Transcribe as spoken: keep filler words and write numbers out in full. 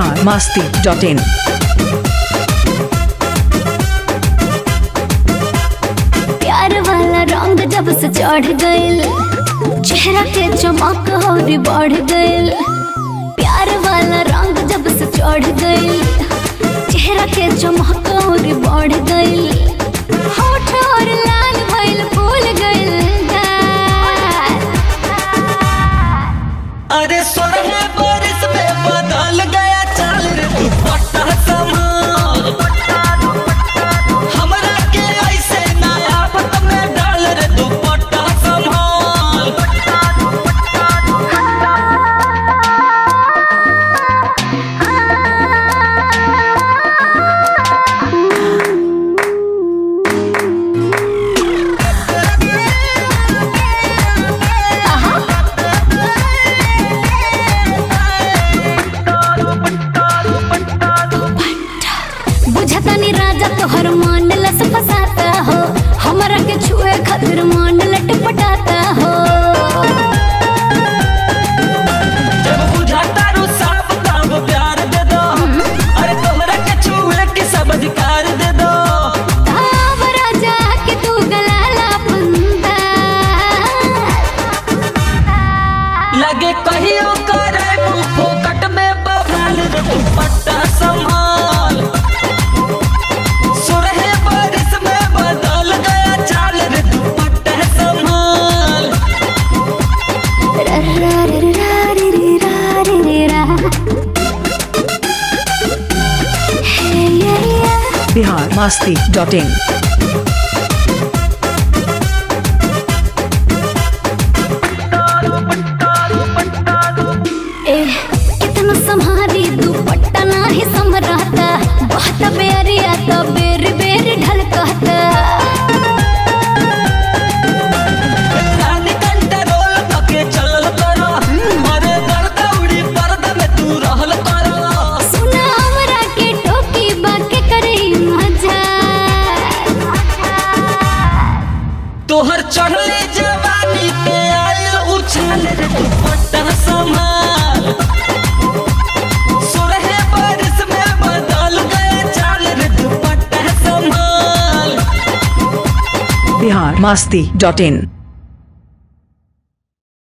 Bihar Masti dot इन। प्यार वाला रंग जब से चढ़ गइल, चेहरा के चमक और बढ़ गइल। प्यार वाला रंग जब से चढ़ गइल, चेहरा के चमक और बढ़ गइल। होठ और लाल भइल फूल गइल। अरे सोलह बरस में बदल गया चाल रे दुपट्टा संभाल। हमरा के ऐसे ना आफत में डाल रे दुपट्टा संभाल। बुझतनी राजा तोहर मान लस फसाता हो, हमरा के छुए खातिर मान लटपटाता हो। जब बुझाता रू साफ तब प्यार दे दो, अरे तोहरा के छुए के सब अधिकार दे दो। ताव राजा के तू गलाला बंदा, लगे कहियो करे मुंह फोकट में बवाल रे दुपट्टा संभाल। सोलह बरस में बदल गया चाल रे दुपट्टा संभाल। रा रा रे रा रे रे रा रे रे रा। हे ये ये। बिहार मस्ती डॉट इन। ए कितना संभारी दुपट्टा नाही संभराता, बहुत बेरिया तो बेर बेर ढलकता। रानी कंट्रोल पके चलल करो, अरे दर्द उड़ी पर्दा में तू रहल करो। सुना हमरा के टोकी बाके करे मजा, तोहर चढ़ले जवानी पे आयल उछाल रे दुपट्टा संभाल। सोलह बरस में बदल गया चाल रे दुपट्टा संभाल। बिहार मस्ती डॉट इन।